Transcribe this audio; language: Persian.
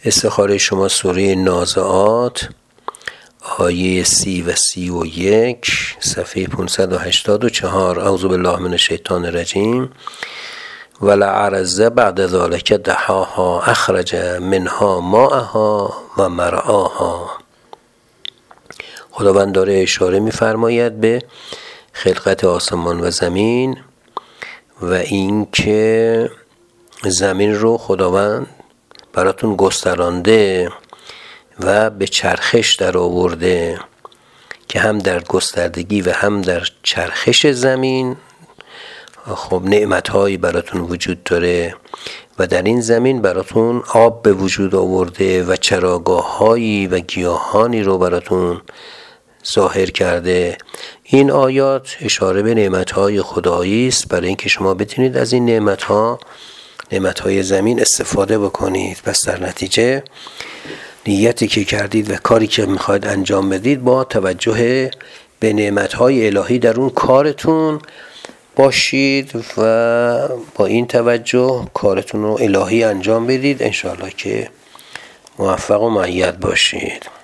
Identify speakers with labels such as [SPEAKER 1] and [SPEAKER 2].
[SPEAKER 1] استخاره شما سوره نازعات آیه 30 و 31 صفحه 584. اعوذ بالله من الشیطان الرجیم. ولعرض بعد ذلك دحاها اخرج منها ماءها و مرعاها. خداوند داره اشاره می‌فرماید به خلقت آسمان و زمین و اینکه زمین رو خداوند براتون گسترانده و به چرخش در آورده که هم در گستردگی و هم در چرخش زمین خب نعمت‌هایی براتون وجود داره و در این زمین براتون آب به وجود آورده و چراگاه‌هایی و گیاهانی رو براتون ظاهر کرده. این آیات اشاره به نعمت‌های خدایی است برای اینکه شما بتونید از این نعمت‌های زمین استفاده بکنید. پس در نتیجه نیتی که کردید و کاری که میخواید انجام بدید با توجه به نعمت‌های الهی در اون کارتون باشید و با این توجه کارتون رو الهی انجام بدید. انشاءالله که موفق و مؤید باشید.